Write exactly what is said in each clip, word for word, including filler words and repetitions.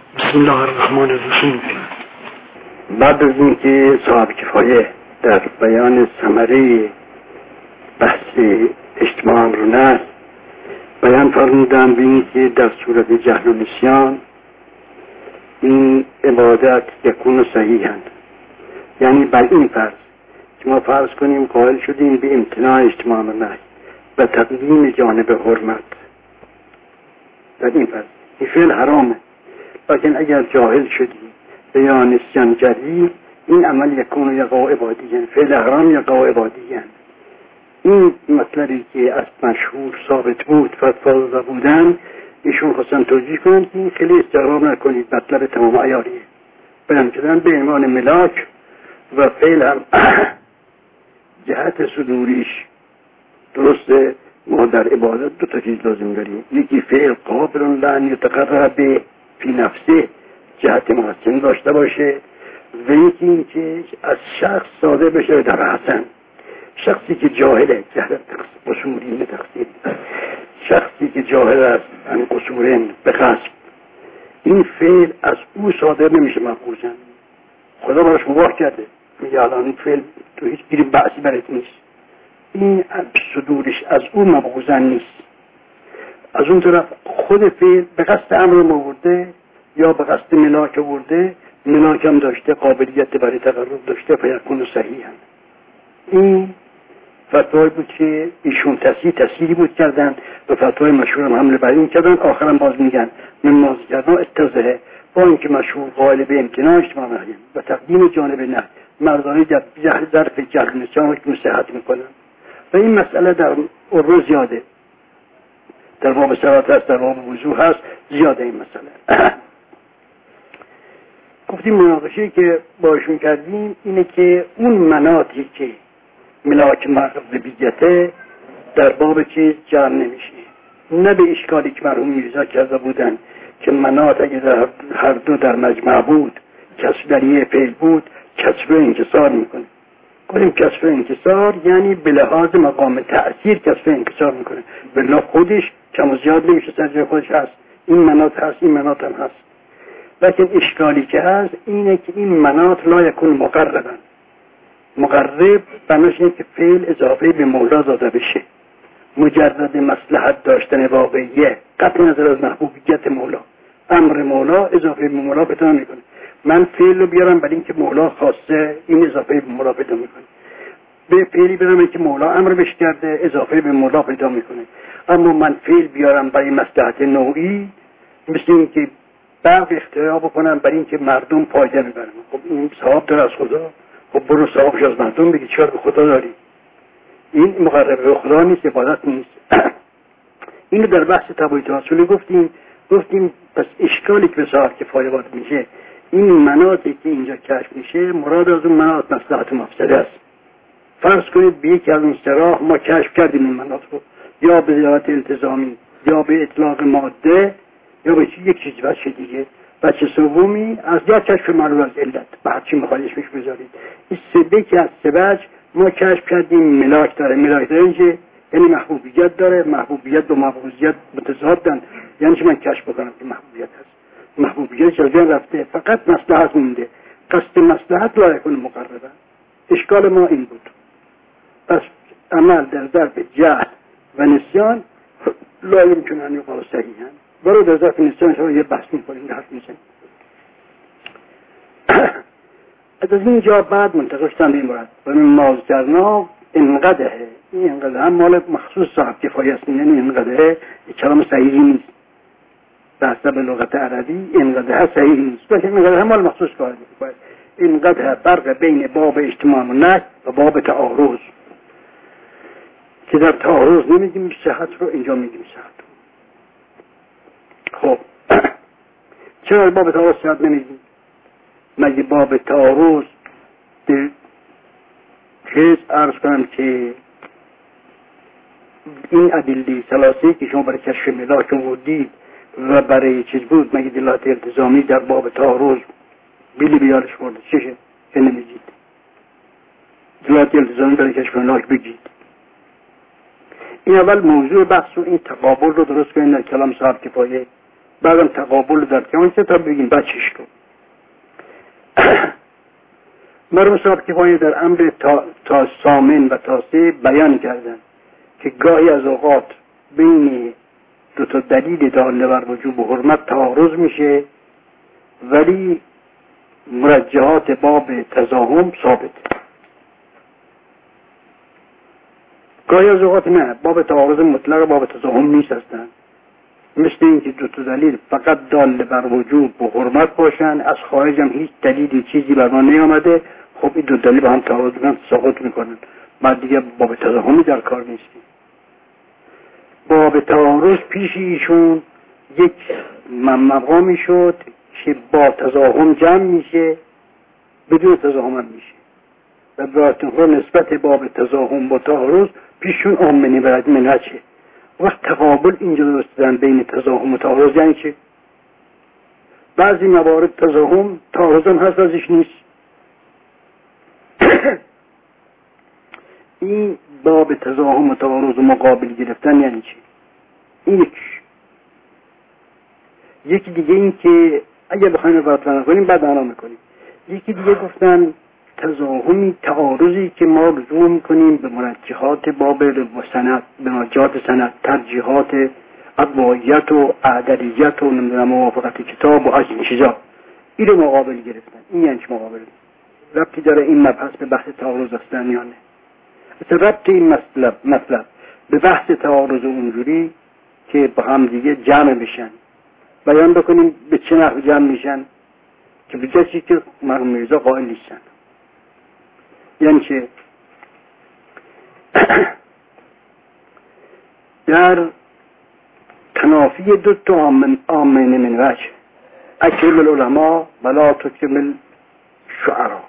بسم الله الرحمن الرحیم. بعد از اینکه صاحب کفایه در بیان ثمره بحث اجتماع امر و نهی بیان فرمودن به اینکه در صورت جهل و نسیان این عبادت یکون صحیحاً، یعنی بر این فرض که ما فرض کنیم قائل شدیم به امتناع اجتماع امر و نهی و تقدیم جانب حرمت، در این فرض این فعل حرامه، لیکن اگر جاهل شدی یا نسیان کردی این عمل یکون یقع عبادیاً، فعل حرام یقع عبادیاً. این مطلبی که از مشهور ثابت بود فتوا داده بودن ایشون خواستن توجیه کنن که این خیلی استغراب نکنید، مطلب تمام عیاریه. بیان کردن به عنوان ملاک و فعل هم جهت صدوریش درسته. ما در عبادت دو تا چیز لازم داریم، یکی فعل قابل لن یتقرب به فی نفسه جهت محسن داشته باشه و یکی این که از شخص صادر بشه در حسن. شخصی که جاهله جهل قصوری تقصیر، شخصی که جاهل است ان قصورین به قصد، این فعل از او صادر نمیشه مقبوزن، خدا براش مباح کرده، میگه الان این فعل تو هیچ گیری بحثی برات نیست، این صدورش از او مبغوزن نیست. از اون طرف خود فعل به قصد امر آورده یا به قصد ملاک آورده، ملاک هم داشته، قابلیت برای تقرب داشته، فیکون صحیحاً. این فتوایی بود که ایشون تصحیح تصحیحی بود کردن و فتوای مشهور هم حمله بر این کردن. آخرم باز میگن من ماز کردن اتزهه با اینکه مشهور قائل به امتناع اجتماع نهی و تقدیم جانب نه مردانی در ظرف جهل نسیان رو صحت میکنن و این مسئله در اروز زیاده، در باب صلات هست، در باب وضو هست، زیاده این مسئله. گفتیم مناقشه که باشون کردیم اینه که اون مناطی که ملاک مغربیته در باب چیز جمع نمیشه، نه به اشکالی که مرحوم میرزا کرده بودن که مناط اگه در هر دو در مجمع بود کسب در یه فعل بود کسب انکسار میکنه. گفتیم کسب انکسار یعنی به لحاظ مقام تأثیر کسب انکسار میکنه، بلا خودش کم و زیاد نمیشه، سر جای خودش هست، این مناط هست این مناط هم هست. لیکن اشکالی که هست اینه که این مناط لا یکون مقربن. مقرب بناش اینه که فعل اضافه به مولا داده بشه، مجرد مصلحت داشتن واقعیه قطع نظر از محبوبیت مولا، امر مولا اضافه به مولا پیدا میکنه. من فعل رو بیارم برای اینکه مولا خواسته، این اضافه به مولا پیدا میکنه. به فعلی برم که مولا امر بش کرده، اضافه به مولا پیدا میکنه. اما من فعل بیارم برای مصلحت نوعی، مثل اینکه برق اختراع بکنم برای اینکه مردم فایده میبرن، خب این ثواب داره از خدا، خب برو ثوابش از مردم بگی، چرا به خدا داری؟ این مقرب به خدا نیست، عبادت نیست. اینو در بحث تبعیض تواصلی گفتیم. گفتیم پس اشکالی که به صاحب کفایه وارد میشه این مناطی که اینجا کشف میشه مراد از اون مناط مصلحت و مفسده است. فرض کنید به یکی از اون سراح ما کشف کردیم این مناط رو، یا به ذات التزامی یا به اطلاق ماده یا به یک چیز بچه دیگه. بچه سومی از یا کشف معلوم از علت به هر چی مخالفش میش بذارید. این سبه که از سبج ما کشف کردیم ملاک داره. ملاک داره اینجا یعنی محبوبیت داره، محبوبیت با محبوبیت متضادن، یعنی چه من کشف بکنم که محبوبیت هست، محبوبیت جلوین رفته، فقط مصلحت مونده، قصد مصلحت لا یکون مقربه. اشکال ما این بود. پس عمل در ظرف جهل و نسیان لا یمکن ان یقال صحیحاً. برو در ظرف نسیان شما یه بحث میکنیم، در حرف میزنیم. از اینجا بعد منتقل شدن این مرد و من مازجرنا انقدره، این انقدره هم مال مخصوص صاحب کفایه است، یعنی انقدره کلام صحیحی نیست به حسب لغت عربی، انقدره صحیح نیست، لیکن انقدره هم مال مخصوص صاحب کفایه. انقدره فرق بین باب اجتماع و نهی و باب تعارض که در تعارض نمیگیم صحت رو، اینجا میگیم صحت. خب چرا باب تعارض صحت نمیگیم؟ مگه باب تعارض چیز عرض کنم که این ادله ثلاثه که شما برای کشف ملاک آوردید و برای چیز بود، مگه دلالت التزامی در باب تعارض بیلی بیارش برده چشه که نمیگید؟ دلالت التزامی برای کشف ملاک بگید. این اول موضوع بحث و این تقابل رو درست کنید در کلام صاحب کفایه. بعدم تقابل در کمان تا بگیم بچش رو. مرحوم صاحب کفایه در امر تا, تا سامن و تاسه بیان کردن که گاهی از اوقات بین دو تا دلیل داله بر وجوب و حرمت تعارض میشه ولی مرجحات باب تزاحم ثابت. گاهی از اوقات نه، باب تعارض مطلق باب تزاحم نیست هستن، مثل اینکه دو تا دلیل فقط داله بر وجوب و حرمت باشن، از خارج هم هیچ دلیلی چیزی بر ما نیامده، خب این دو دلیل با هم تعارض میکنن سقوط میکنن، بعد دیگه باب تزاحمی در کار نیستیم. باب تعارض پیش ایشون یک مقامی شد که با تزاحم جمع میشه بدون تزاحم هم میشه و براتون نسبت باب تزاحم با تعارض پیشون آمنی برد منهجه. وقت تقابل اینجا درستدن بین تزاحم و تعارض یعنی چه؟ بعضی موارد تزاحم تعارض هم هست ازش نیست. این باب تزاحم و تعارض و مقابل گرفتن یعنی چی؟ این یکی یکی دیگه این که اگه بخوایم برطرف کنیم بعد معنا میکنیم. یکی دیگه گفتن تزاحمی تعارضی که ما رجوع میکنیم به مرجحات باب و سند، به مرجحات سند، ترجیحات ادوایت و عدلیت و نمیدونم موافقت کتاب و از این چیزا، این رو مقابل گرفتن. این یعنی چه مقابل؟ ربطی داره این مبحث به بحث تعارض هستن یا نه؟ مثل ربط این مطلب مطلب به بحث تعارض اونجوری که با هم دیگه جمع بشن، بیان بکنیم به چه نحو جمع میشن که به کسی که مرحوم میرزا قائل نیستن. یعنی چه؟ در تنافی دو تا آمین من وجه، اکرم العلماء ولا تکرم الشعراء،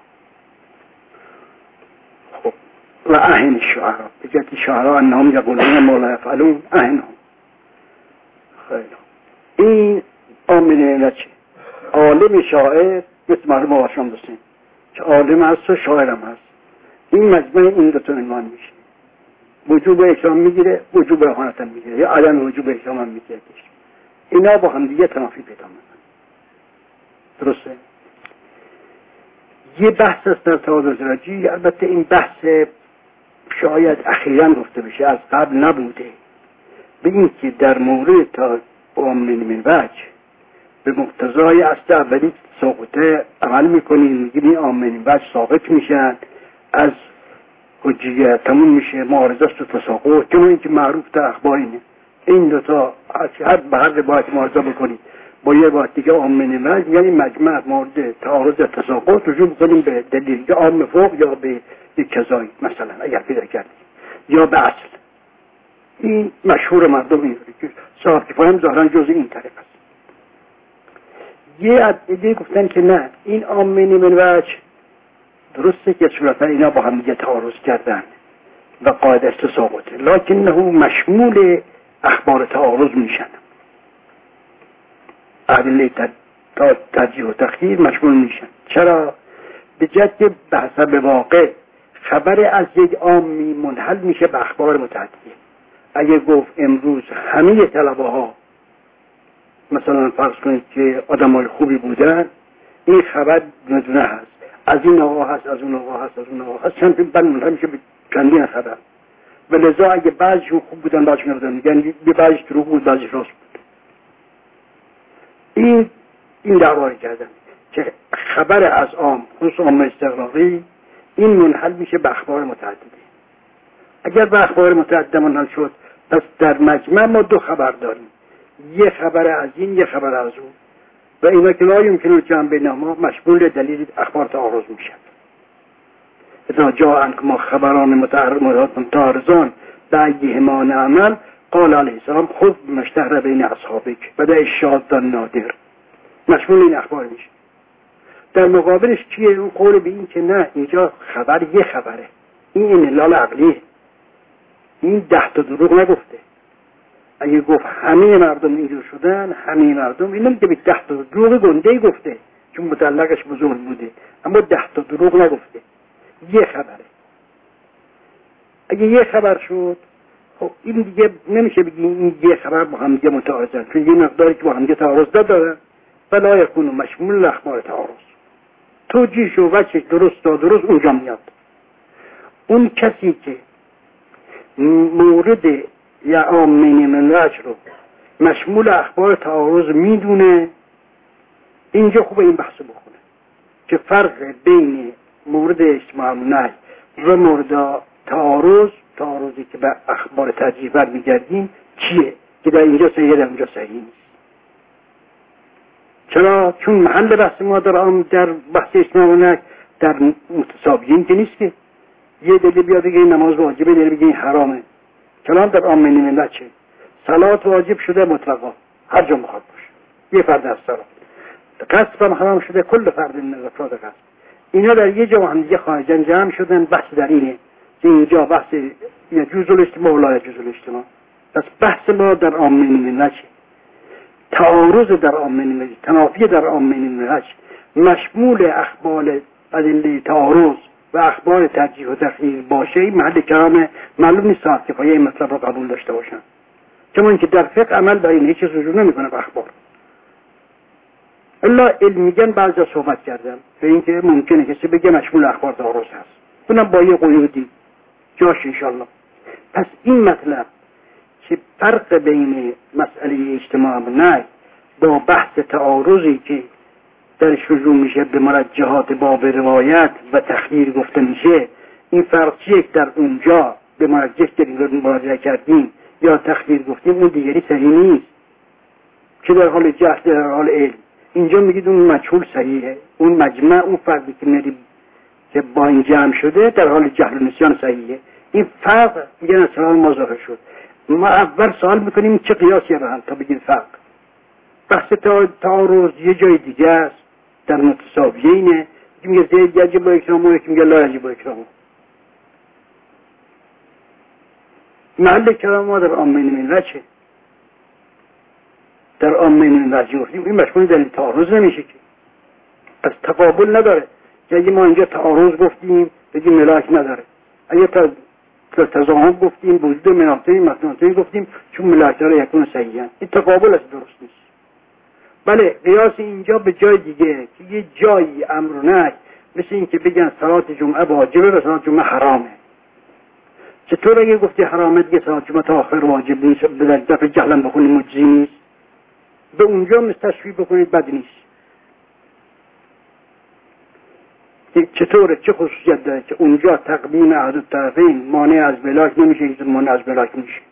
خب و اهن الشعراء، بجد شعراء انهم یقولون ما لا یفعلون اهنهم. خیلی این آمین من وجه. عالم شاعر مثل مرحوم آشام دوستین که عالم هست و شاعرم هست، این مجمع این دو تا عنوان میشه. وجوب احکام میگیره، وجوب اهانت هم میگیره، یا عدم وجوب احکام هم میگیره. اینا با هم دیگه تنافی پیدا میکنن. درسته؟ یه بحث است در تعارض رجی، البته این بحث شاید اخیراً گفته بشه، از قبل نبوده، به این که در مورد تا آمین من وجه به مقتضای اصل اولی ساقطه عمل میکنیم، میگیم این آمین من وجه ثابت میشن، از حجیت تموم میشه، معارضه است و تساقط، چون این که معروف در اخبار اینه. این دوتا هر به هر روایت معارضه بکنید با یه روایت دیگه آمین وجه، یعنی مجمع مورد تعارض تساقط رجوع بکنیم به دلیل یا عام فوق یا به یک کذایی مثلا اگر پیدا کردیم یا به اصل. این مشهور مردم اینطوری که صاحب کفایه هم ظاهرا جز این طریق است. یه عده گفتن که نه، این آمین من وجه درسته که صورتا اینا با هم دیگه تعارض کردن و قاعده است تساقطه، لکنه مشمول اخبار تعارض میشن. ادله ترجیح و تخییر مشمول میشن. چرا؟ به جهت که به حسب واقع خبر از یک عامی منحل میشه به اخبار متعدیه. اگه گفت امروز همه طلبه ها مثلا فرض کنید که آدمای خوبی بودن، این خبر دونه هست، از این آقا هست، از اون آقا هست، از اون آقا هست، چند بل منحل میشه به چندین خبر. و لذا اگه بعضیشون خوب بودن بعضیشون نبودن، یعنی به بعضیش دروغ بود بعضیش راست بود. این این دعوایی کردن که خبر از عام خصوص عام استقراقی این منحل میشه به اخبار متعدده. اگر به اخبار متعدده منحل شد، پس در مجمع ما دو خبر داریم، یه خبر از این یه خبر از اون، و اینا که لا یمکنه جمع بینهما مشمول دلیل اخبار تعارض میشن. اذا جاء انکما خبران متعارضان بأیهما نعمل قال علیه السلام خذ مشتهر بین اصحابک و ده الشاذ النادر، مشمول این اخبار میشه. در مقابلش چیه؟ اون قول به این که نه، اینجا خبر یه خبره، این انحلال عقلیه، این ده تا دروغ نگفته. اگه گفت همه مردم اینجور شدن، همه مردم، این نمیگه به ده تا دروغ گنده گفته چون متعلقش بزرگ بوده، اما ده تا دروغ نگفته، یه خبره. اگه یه خبر شد، خب این دیگه نمیشه بگی این یه خبر با هم دیگه متعارضن، چون یه مقداری که با هم دیگه تعارض دارن. فلا یکون مشمول الاخبار تعارض. توجیهش و وجهش درست و درست اونجا میاد. اون کسی که مورد یا عامین ملت رو مشمول اخبار تعارض میدونه، اینجا خوبه این بحث بکنه که فرق بین مورد اجتماع نه و مورد تعارض، تعارضی که به اخبار ترجیح برمیگردیم چیه که در اینجا صحیح در اونجا صحیح نیست. چرا؟ چون محل بحث ما در در بحث اجتماع نه در متسابقین که نیست که یه دلی بیاد بگه این نماز واجبه، دلی بگه این حرامه. کلام در عامین ملت چه؟ صلات واجب شده مطلقا هر جا مخاط باشه، یه فرد از صلات. قصد هم حرام شده کل فرد من افراد قصد. اینا در یه جا هم دیگه خارجن جمع شدن. بحث در اینه که اینجا بحث یجوز الاجتماع و لا یجوز الاجتماع. پس بحث ما در عامین ملت چه؟ تعارض در عامین ملت، تنافی در عامین ملت مشمول اخبار ادله تعارض و اخبار ترجیح و تخییر باشه، این محل کلام معلوم نیست صاحب کفایه این مطلب رو قبول داشته باشن. چون اینکه در فقه عمل بر این هیچ رجوع نمیکنه به اخبار. الا علمیگن بعضا صحبت کردن به اینکه ممکنه کسی بگه مشمول اخبار تعارض هست، اونم با یه قیودی جاش انشالله. پس این مطلب که فرق بین مسئله اجتماع نه با بحث تعارضی که درش رجوع میشه به مرجحات باب روایت و تخییر گفته میشه، این فرق چیه که در اونجا به مرجح که مراجعه کردیم یا تخییر گفتیم اون دیگری صحیح نیست که در حال جهل در حال علم. اینجا میگید اون مجهول صحیحه، اون مجمع اون فردی که میری که با این جمع شده در حال جهل و نسیان صحیحه. این فرق میگن اصلا ما ظاهر شد. ما اول سوال میکنیم چه قیاسیه به هم تا بگیم فرق. بحث تعارض یه جای دیگه است در متساویینه، که میگه زید یجب اکرامه و که میگه لا یجب اکرامه. محل کلام ما در عامین ملت چه؟ در عامین ملت گفتیم این مشمول دلیل تعارض نمیشه که، پس تقابل نداره. اگه ما اینجا تعارض گفتیم بگیم ملاک نداره، اگه تضاهم گفتیم وجود مناطقی متناطقی گفتیم چون ملاک داره یکون صحیحن، این تقابل است درست نیست. بله قیاس اینجا به جای دیگه که یه جایی امر نه، مثل این که بگن صلات جمعه واجبه و صلات جمعه حرامه. چطور اگه گفتی حرامه دیگه صلات جمعه تا آخر واجب نیست، به دفع جهلم بخونی مجزی نیست؟ به اونجا مستشفی بکنید بد نیست. چطوره؟ چه خصوصیت داره که اونجا تقدیم احد الطرفین مانع از ملاک نمیشه، اینجا مانع از ملاک میشه؟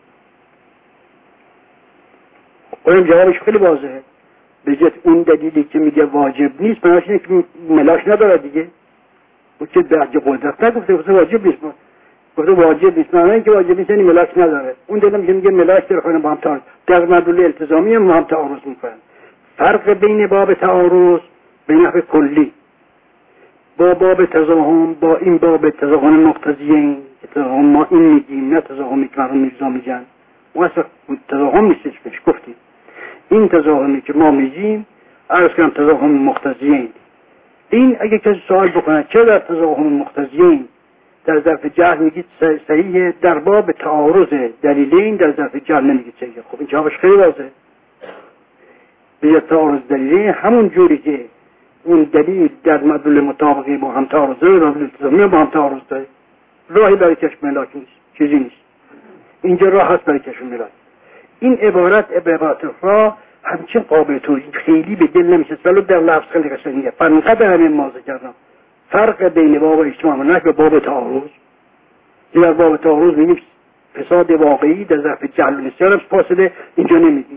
اون جوابش خیلی واضحه. به جهت اون دلیلی که میگه واجب نیست معنیش اینه که ملاک نداره دیگه. او که به عجب قدرت نگفته گفته واجب نیست، گفته واجب نیست، معنی اینکه واجب نیست یعنی ملاک نداره. اون دلیل که میگه ملاک داره خواهی با هم تعارض در مدلول التزامی هم با هم تعارض میکنن. فرق بین باب تعارض به نحو کلی با باب تضاهم با این باب تضاهم مقتضیین که تضاهم ما این میگیم نه تضاهمی که مرحوم میرزا میگن، اون اصلا تضاهم نیستش بهش گفتیم. این تضاهمی که ما میگیم عرض کنم تضاهم مقتضیین. این اگه کسی سوال بکنه چه در تضاهم مقتضیین در ظرف جهل میگید صحیحه، در باب تعارض دلیلین در ظرف جهل نمیگید صحیحه؟ خب این جوابش خیلی واضحه. به تعارض دلیلین همون جوری که اون دلیل در مدلول مطابقی با هم تعارض داره، مدلول التزامی با هم تعارض داره، راهی برای کشف ملاک نیست، چیزی نیست. اینجا راه هست برای کشف ملاک. این عبارت عبارت را همچین قابل توجیه خیلی به دل نمیشه، ولی در لفظ خیلی قشنگه. فقط همین موضوع کردم فرق بین باب اجتماع و نحو و باب تعارض. در باب تعارض میگیم فساد واقعی در ظرف جهل و نسیان هم فاصله، اینجا نمیگیم.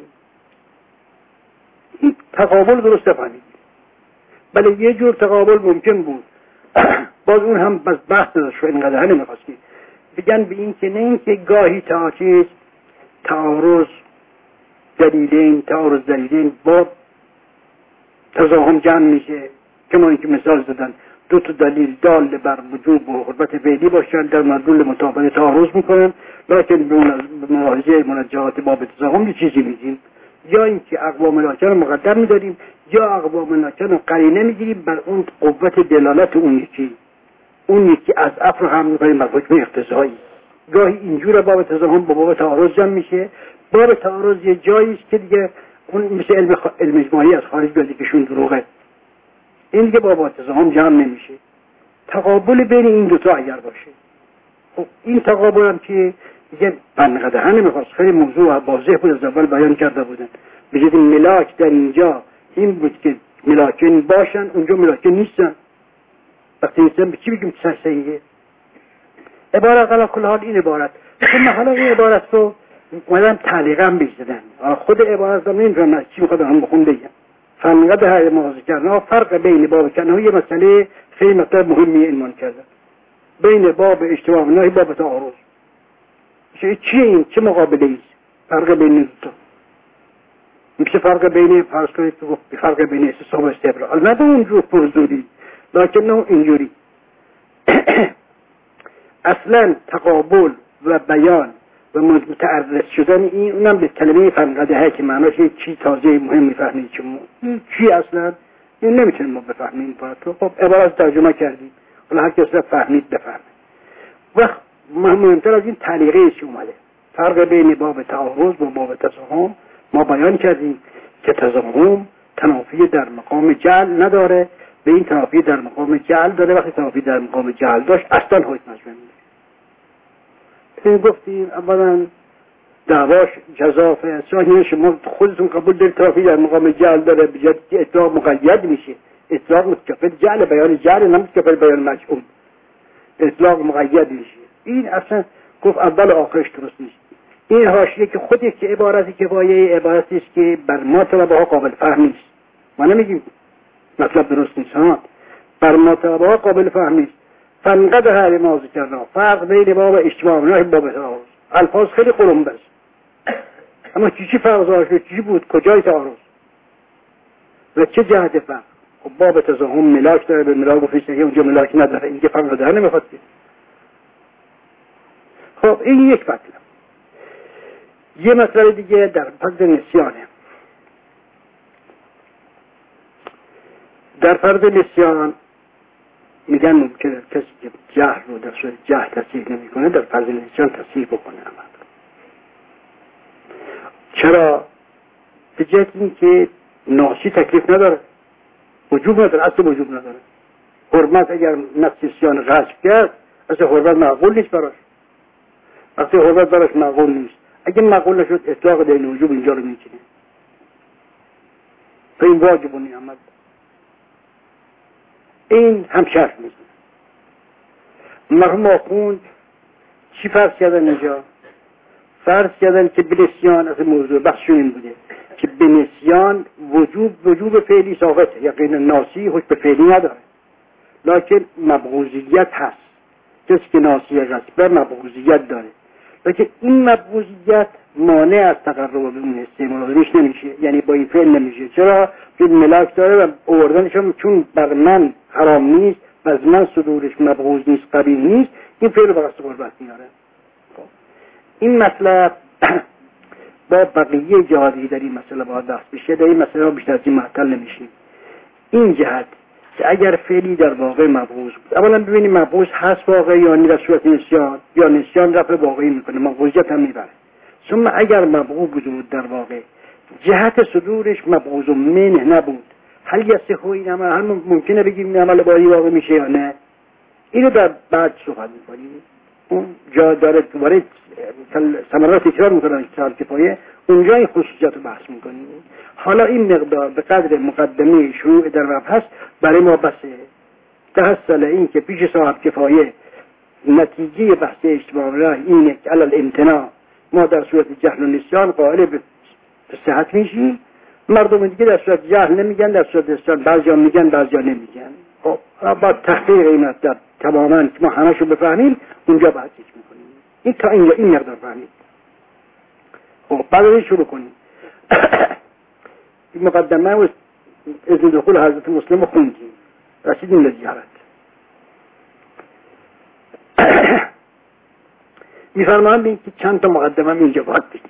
این تقابل درست فهمید. بله یه جور تقابل ممکن بود باز اون هم بس بحث داشت و اینقدر نمیخواستی بگن به این که نه این که گاهی تا چیز تعارض دلیلین تعارض دلیلین با تضاهم جمع میشه، که ما اینکه مثال زدن دو تا دلیل دال بر وجوب و حرمت فعلی باشن در مدلول مطابق تعارض میکنن، لکن به ملاحظه منجهات باب تضاهم یه چیزی میگیم، یا اینکه اقوام ملاکه رو مقدر میداریم یا اقوام ملاکه رو قرینه میگیریم بر اون قوت دلالت اون یکی. اون یکی از افر هم میکنیم بر حکم اقتضایی. گاهی اینجور باب تزاهم با باب تعارض جمع میشه. باب تعارض یه جایی است که دیگه اون مثل علم خ... علم اجماعی از خارج بیاد که شون دروغه، این دیگه باب تزاهم جمع نمیشه. تقابل بین این دو تا اگر باشه، خب این تقابل هم که دیگه بنقدهن نمیخواست، خیلی موضوع واضح بود از اول بیان کرده بودن. بجید ملاک در اینجا این بود که ملاکین باشن، اونجا ملاکین نیستن. وقتی نیستن به چی بگیم صحیحه؟ عبارت علا کل حال این عبارت. ثم حالا این عبارت رو اومدن تعلیقا بیزدن. خود عبارت رو نمیدونم از چی میخواد هم بخون بگم. فنقد های موازه کردن فرق بین باب کنه یه مسئله خیلی مطلب مهمی اینمان کرده. بین باب اجتماع نه باب تعارض. چه چیه این؟ چه مقابله ایست؟ فرق بین دو تا. میشه فرق بین فرض کنید که فرق بین استصحاب و استبراء. نه به اونجور پرزوری، لکن نه اینجوری. اصلا تقابل و بیان و متعرض شدن این اونم به کلمه فنقده های که معناش چی تازه مهم میفهمید چون چی اصلا این نمیتونیم ما بفهمیم. خب عبارت ترجمه کردیم، حالا هر کس فهمید بفهمه. و مهمتر از این تعلیقه چی اومده، فرق بین باب تعارض و باب تزاهم ما بیان کردیم که تزاهم تنافی در مقام جعل نداره، به این تنافی در مقام جعل داره. وقتی تنافی در مقام جعل داشت اصلا حکم مجمع میشه. این گفتیم اولا دعواش جزافه، ثانیاً شما خودتون قبول دارید تنافی در مقام جعل داره، بجد اطلاق مقید میشه. اطلاق متکفل جعل بیان جعل، نه متکفل بیان مجعول. اطلاق مقید میشه. این اصلا گفت اول و آخرش درست نیست. این حاشیه که خودی که عبارتی که وایه عبارتی است که بر ما طلبه ها قابل فهم نیست. ما نمیگیم مطلب درست نیست، ها بر ما طلبه ها قابل فهم نیست. فنقد هر ما ذکرنا فرق بین باب اجتماع نه باب تعارض. الفاظ خیلی قلمبه است، اما چی چی فرق ظاهر چی بود؟ کجای تعارض و چه جهت فرق؟ خب باب تزاهم ملاک داره، به ملاک گفتید که اونجا ملاک نداره، اینجا فرق داره نمیخواد. خب این یک مطلب. یه مسئله دیگه در فرض نسیانه. در فرض نسیان میگن ممکنه کسی که جهل رو در صورت جهل تصحیح نمی کنه در فرض نسیان تصحیح بکنه. چرا؟ به جهت این که ناسی تکلیف نداره، وجوب نداره، اصل وجوب نداره. حرمت اگر نسیان غصب کرد اصلا حرمت معقول نیست براش. وقتی حرمت براش معقول نیست، اگه معقول نشد اطلاق دین وجوب اینجا رو میکنه. تو این واجب و نعمت این هم شرط میزنه. مرحوم آخوند چی فرض کردن اینجا؟ فرض کردن که به نسیان، از موضوع بحثشون این بوده که به نسیان وجوب وجوب فعلی ثابته، یقینا ناسی حکم فعلی نداره، لکن مبغوضیت هست. کسی که ناسی غصبه مبغوضیت داره، لیکن این مبغوضیت مانع از تقرب به اون استعمالش نمیشه، یعنی با این فعل نمیشه. چرا؟ چون ملاک داره و آوردنش هم چون بر من حرام نیست و از من صدورش مبغوض نیست، قبیح نیست، این فعل رو به قصد قربت میاره. این مطلب با بقیه جهادی در این مسئله باید بحث بشه. در این مسئله بیشتر از این معطل نمیشیم. این جهت که اگر فعلی در واقع مبغوض بود، اولا ببینیم مبغوض هست واقعی یا نه در صورت نسیان، یا نسیان رفع واقعی میکنه، مبغوضیت هم میبره. ثم اگر مبغوض بود در واقع جهت صدورش مبغوض منه نبود، هل یصح این عمل، هل ممکنه بگیم این عمل باری واقع میشه یا نه؟ اینو در بعد صحبت میکنیم. اون جا داره دوباره ثمرات تکرار میکنن سال کفایه، اونجا این خصوصیات رو بحث میکنیم. حالا این مقدار به قدر مقدمه شروع در رفت هست برای ما بسه. تحصل این که پیش صاحب کفایه نتیجه بحث اجتماع راه اینه که علل امتناع ما در صورت جهل و نسیان قائل به صحت میشیم، مردم دیگه در صورت جهل نمیگن، در صورت نسیان بعضیا میگن بعضیا نمیگن. خب با تحقیق این مطلب تماما ما همشو بفهمیم اونجا بحثش میکنیم. این تا اینجا این مقدار فهمید. خب بعد شروع کنیم. این مقدمه و اذن دخول حضرت مسلم خوندیم، رسیدیم به زیارت. میفرمایند این که چند تا مقدمه اینجا باید بگیم.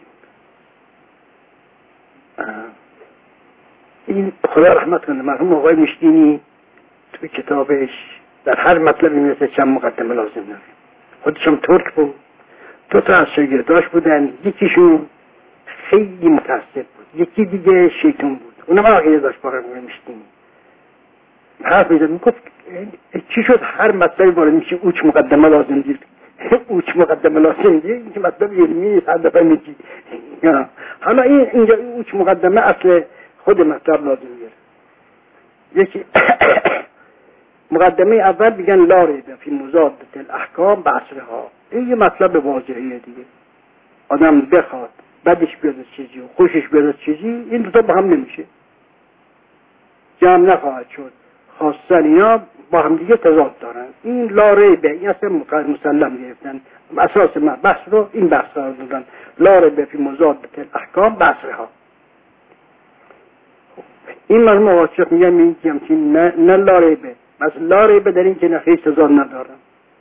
این خدا رحمت کنه مرحوم آقای مشکینی توی کتابش در هر مطلبی مثل چند مقدمه لازم داره. خودشم ترک بود، دو تا از شاگرداش بودن، یکیشون خیلی متعصب بود، یکی دیگه شیطان بود. اونم عقیده داشت با هم میشتیم حرف میزد، میگفت چی شد هر مطلبی وارد میشه اوچ مقدمه لازم دید اوچ مقدمه لازم دید این که مطلب علمی هر دفعه میگی. حالا این اینجا اوچ مقدمه اصل خود مطلب لازم دید. یکی مقدمه اول میگن لا ریب فی مضادة الاحکام بعصرها. این یه مطلب واضحیه دیگه، آدم بخواد بدش بیاد از چیزی و خوشش بیاد از چیزی، این دوتا با هم نمیشه، جمع نخواهد شد. خاصن اینا با هم دیگه تضاد دارن. این لا ریب، این اصلا مسلم گرفتن، اساس من بحث رو این بحث رو دادن، لا ریب فی مضادة الاحکام بعصرها. این مرموم آقاچق میگم میگم که نه, نه لا ریبه، مثلا لا ریبه در این که نخیص تضاد ندارن،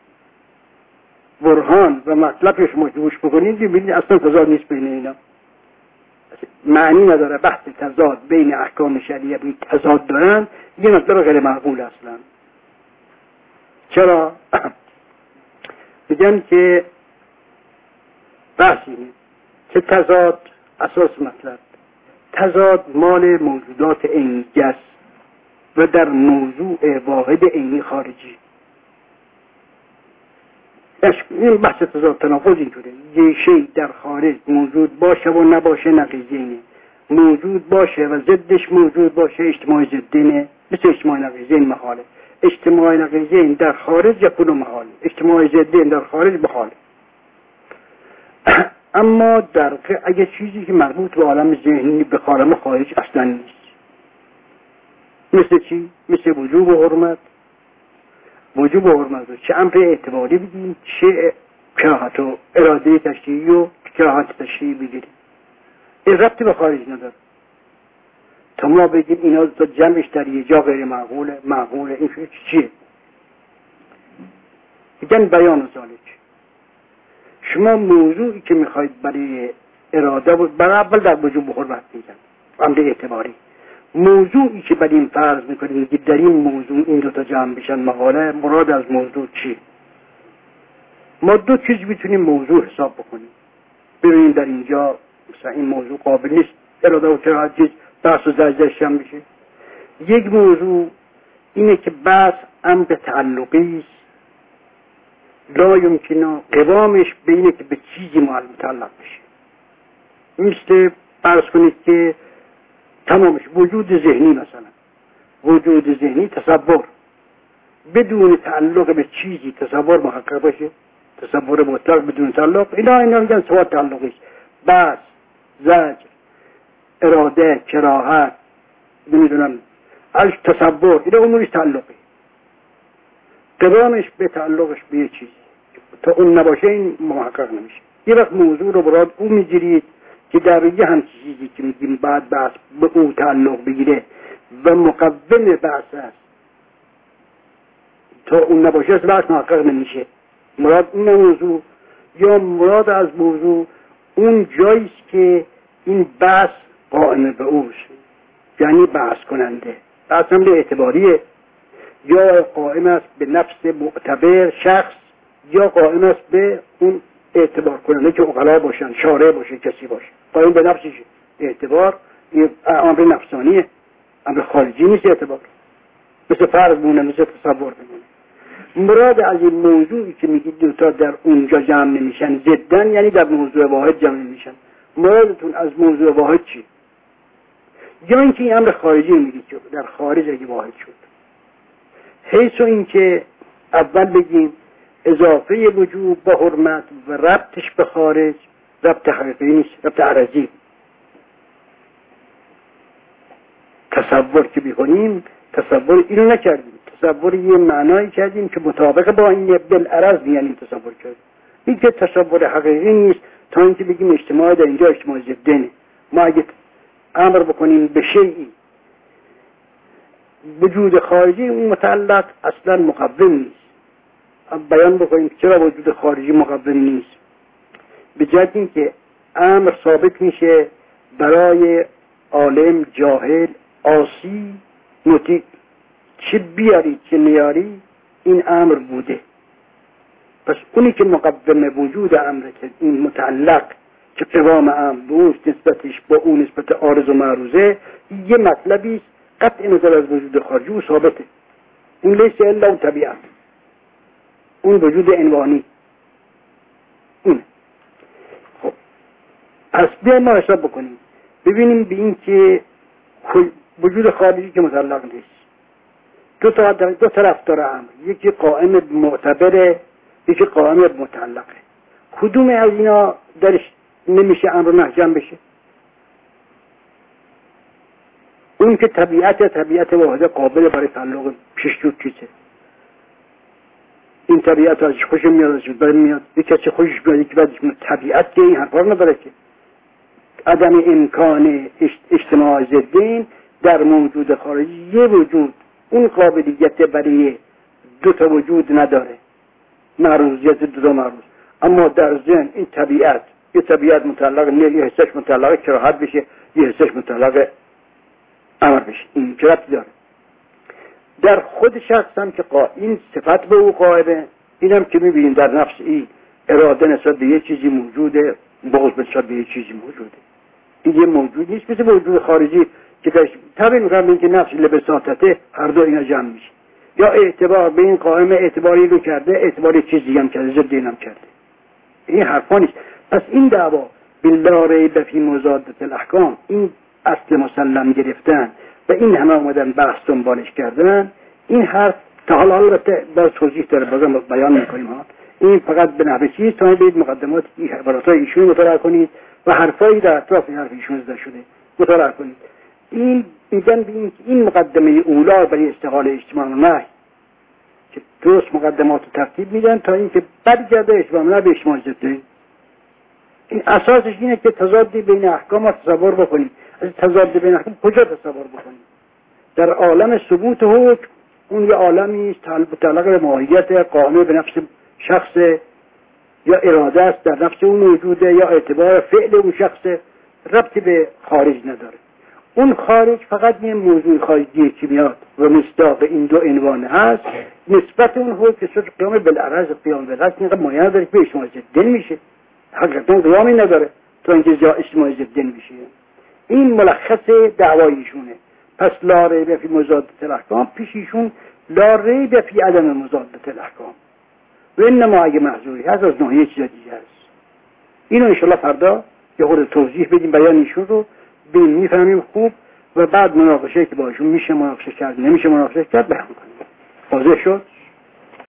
برهان و مطلبش شما جوش بکنید ببینید اصلا تضاد نیست بین اینا، معنی نداره. بحث تضاد بین احکام شریعه بین تضاد دارن، یه مطلب غیر معقول اصلا. چرا؟ میگن که بحثی که تضاد اساس مطلب، تضاد مال موجودات عینی است و در موضوع واحد عینی خارجی. این بحث تضاد تناقض اینطوره، یه شی در خارج موجود باشه و نباشه نقیضینه، موجود باشه و ضدش موجود باشه اجتماع ضدینه، مثل اجتماع نقیضین محاله. اجتماع نقیضین در خارج یکون محاله، اجتماع ضدین در خارج محاله. اما در اگه چیزی که مربوط به عالم ذهنی به عالم خارج اصلا نیست، مثل چی؟ مثل وجوب و حرمت. وجوب و حرمت رو چه امر اعتباری بگیم، چه کراهت و اراده تشریعی و کراهت تشریعی بگیریم، این ربطی به خارج نداره. تا ما بگیم اینا تا جمعش در یه جا غیر معقوله، معقوله، این چیه؟ میگن بیان و ذالک. شما موضوعی که میخواید برای اراده بود، برای اول در وجوب و حرمت میگن امر اعتباری، موضوعی که برای این فرض میکنیم که در این موضوع این دوتا جمع بشن مقاله، مراد از موضوع چی؟ ما دو چیز میتونیم موضوع حساب بکنیم، ببینیم در اینجا مثلا این موضوع قابل نیست اراده و کراهت چیز بحث و زجرش هم بشه. یک موضوع اینه که بحث امر تعلقی است، لا یمکنه قوامش بینه که به چیزی متعلق بشه. مثل فرض کنید که تمامش وجود ذهنی، مثلا وجود ذهنی تصور بدون تعلق به چیزی تصور محقق باشه، تصور مطلق بدون تعلق، اینا اینا میگن سواد تعلقی است. بس زجر، اراده، کراهت، نمیدونم از تصور، اینا اموریش تعلقی، قوامش به تعلقش به یه چیزی، تا اون نباشه این محقق نمیشه. یه وقت موضوع رو براد اون میگیرید که در یه همچی چیزی که میگیم بعد بحث به اون تعلق بگیره و مقوم بحث است، تا اون نباشه از بحث محقق نمیشه. مراد اون موضوع یا مراد از موضوع اون جاییست که این بحث قائم به اوست، یعنی بحث کننده، بحث هم به اعتباریه، یا قائم است به نفس معتبر شخص، یا قائم است به اون اعتبار کننده که عقلا باشن، شارع باشه، کسی باشه، قائم به نفسش. اعتبار یه امر نفسانیه، امر خارجی نیست. اعتبار مثل فرض مونه، مثل تصور بمونه. مراد از این موضوعی که میگید دوتا در اونجا جمع نمیشن ضدن، یعنی در موضوع واحد جمع نمیشن، مرادتون از موضوع واحد چی؟ یا اینکه این امر خارجی میگید که در خارج اگه واحد شد، حیث و اینکه اول بگیم اضافه وجوب با حرمت و ربطش به خارج ربط حقیقی نیست، ربط عرضی. تصور که بیکنیم تصور اینو نکردیم، تصور یه معنایی کردیم که مطابق با این بالعرض یعنی تصور کردیم. این که تصور حقیقی نیست تا اینکه بگیم اجتماع در اینجا اجتماع ضدنه. ما اگه امر بکنیم به شیئی وجود خارجی اون متعلق اصلا مقوم نیست. بیان بکنیم چرا وجود خارجی مقوم نیست، به جهت اینکه امر ثابت میشه برای عالم جاهل عاصی مطیع، چه بیاری چه نیاری این امر بوده. پس اونی که مقدم وجود امره که این متعلق که قوام امر دوست نسبتش با اون نسبت عارض و معروضه یه مطلبی قطع نظر از وجود خارجی و ثابته. اون لیس الا اون طبیعت، اون وجود عنوانی اون. خب پس بیایم ما حساب بکنیم ببینیم به این که وجود خارجی که متعلق نیست دو تا دو طرف داره امر، یکی قائم معتبره یکی قائم متعلقه. کدوم از اینا درش نمیشه امر محجم بشه؟ اون که طبیعت طبیعت واحده قابل برای تعلق پیش جود چیزه. این طبیعت ازش خوش میاد ازش برای میاد یک کسی خوشش میاد که بعدش میاد. طبیعت که این حرفا رو نداره که عدم امکان اجتماع ضدین در موجود خارجی یه وجود اون قابلیت برای دو تا وجود نداره، معروضیت دو تا معروض. اما در ذهن این طبیعت یه طبیعت متعلق نیل یه حسش متعلق کراهت بشه یه حسش متعلق امر بشه. این چه ربطی داره؟ در خود شخص هم که قا... این صفت به او قائمه، این هم که میبینیم در نفس این اراده نسبت به یه چیزی موجوده، بغض نسبت به یه چیزی موجوده. این یه موجود نیست مثل موجود خارجی که درش طبعی میکنم این که نفس لبساتته هر دو اینا جمع میشه. یا اعتبار به این قائمه اعتباری رو کرده اعتباری چیزی هم کرده ضد اینم کرده. این حرفا نیست. پس این دعوا بالله ریب فی مضادة الاحکام، این اصل مسلم گرفتن و این همه آمدن بحث دنبالش کردن، این حرف تا حالا البته باز توضیح داره بازم بیان میکنیم ها. این فقط به نحوه چیز تا برید مقدمات عباراتای ایشون مطالعه کنید و حرفایی در اطراف حرف ایشون زده شده مطالعه کنید. این میگن این این مقدمه اولا برای استقال اجتماع و نهی که درست مقدمات رو ترتیب میدن تا اینکه برگرده اجتماع و نهی به اجتماع ضدین. این اساسش اینه که تضاد بین احکام رو تصور بکنید. از تضاد بین احکام کجا تصور بکنید؟ در عالم ثبوت حکم، اون یه عالمی است متعلق به ماهیت قائمه به نفس شخص یا اراده است در نفس اون موجوده یا اعتبار فعل اون شخص، ربطی به خارج نداره. اون خارج فقط یه موضوع خارجی که میاد و مصداق این دو عنوان هست. نسبت اون حکم که شد قیام بالعرض قیام بالعرض اینقدر مایه نداره که به اجتماع ضدین میشه، حقیقتا قیامی نداره تا اینکه جا اجتماع ضدین میشه. این ملخص دعوایشونه. پس لا ریب فی مضادة الاحکام پیشیشون لا ریب فی عدم مضادة الاحکام و انما اگه محظوری هست از ناحیه چیز دیگه هست. اینو انشالله فردا یه خورده توضیح بدیم بیان ایشون رو ببین میفهمیم خوب و بعد مناقشه که باشون میشه مناقشه کرد نمیشه مناقشه کرد بیان کنیم. واضح شد؟